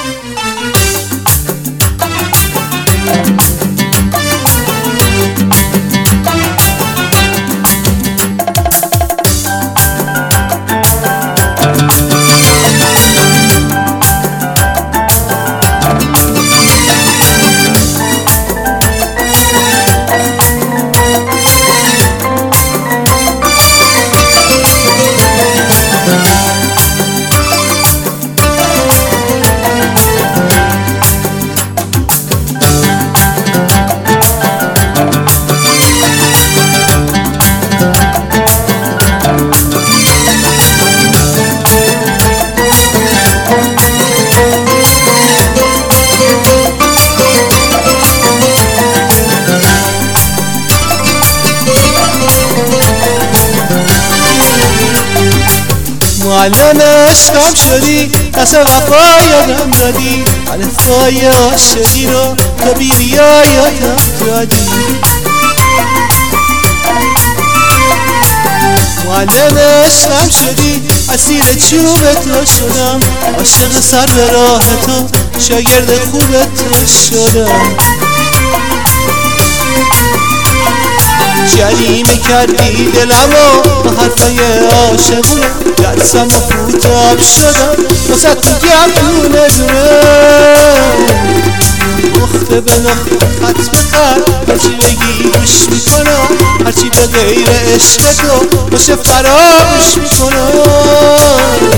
معلم عشقم شدی، دست وفا یادم دادی، الفای عاشقی رو تا بیریا یادم دادی. معلم عشقم شدی، اسیر چوب تو شدم، عاشق سر به راه تو، شاگرد خوب تو شدم. جریمه کردی دلمو با حرفای عاشقونه، درسم و فوتاب شدم واسه تو گم دونه دونه. نقطه به نقطه خط به خط هرچی بگی گوش میکنم، هرچی به غیر عشق تو باشه فراموش میکنم.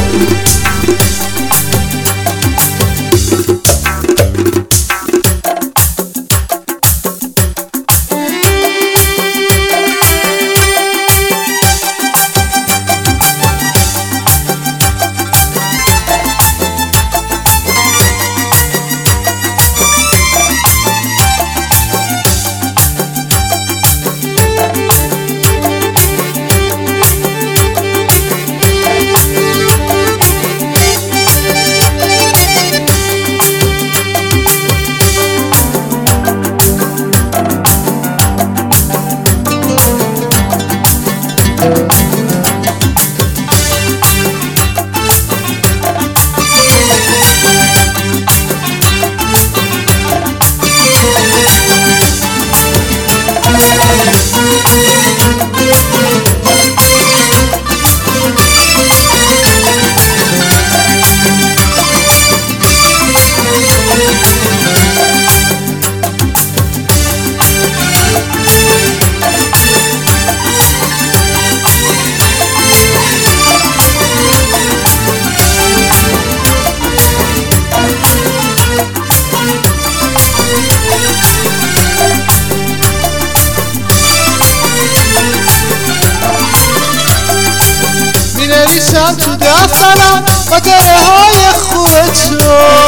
می‌نویسم تو دفترم خاطره های خوب تو،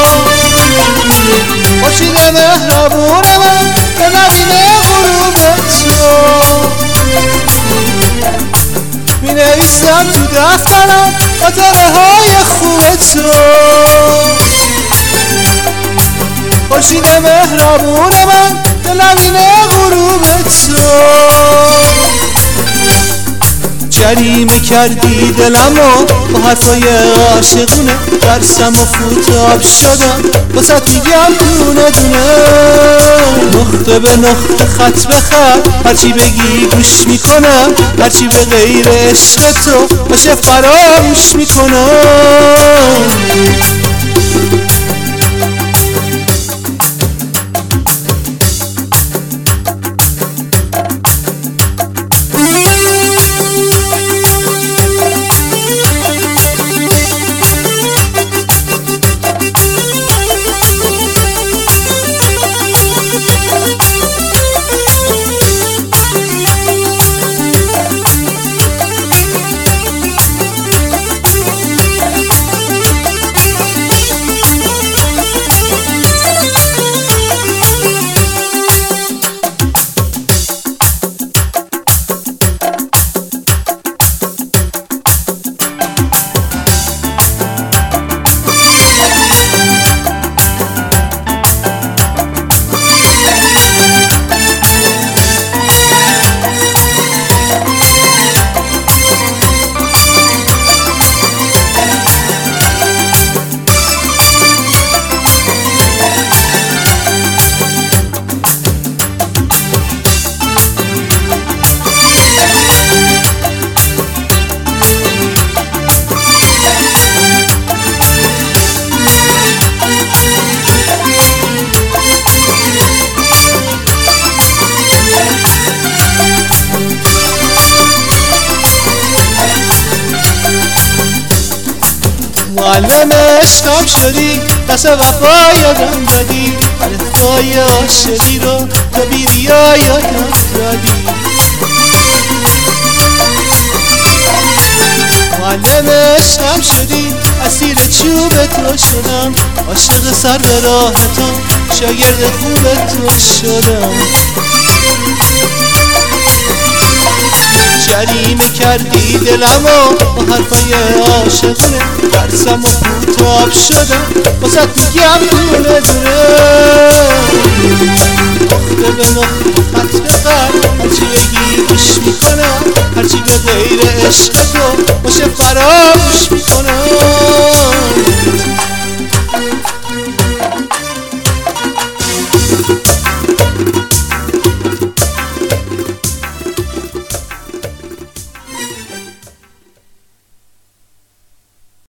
خورشید مهربون من به نبینه غروب تو. می‌نویسم تو دفترم خاطره های خوب تو، خورشید مهربون من به نبینه غروب تو. جریمه کردی دلمو با حرفای عاشقونه، درسم و فوتاب شدم واسه میگم دونه دونه. نقطه به نقطه خط به خط هرچی بگی گوش میکنم، هرچی به غیر عشق تو باشه فراموش میکنم. معلم عشقم شدی، دست وفا یادم دادی، الفبای عاشقی رو تا بیریا یادم دادی. معلم عشقم شدی، اسیر چوب تو شدم، عاشق سر به راه تو، شاگرد خوب تو شدم. جریمه کردی دلمو با حرفای عاشقونه، ترسم و کوتاه شدم واسه میگم دونه دونه. نقطه به نقطه خط به خط هرچی بگی گوش میکنم، هرچی به غیر عشق تو باشه فراموش میکنم.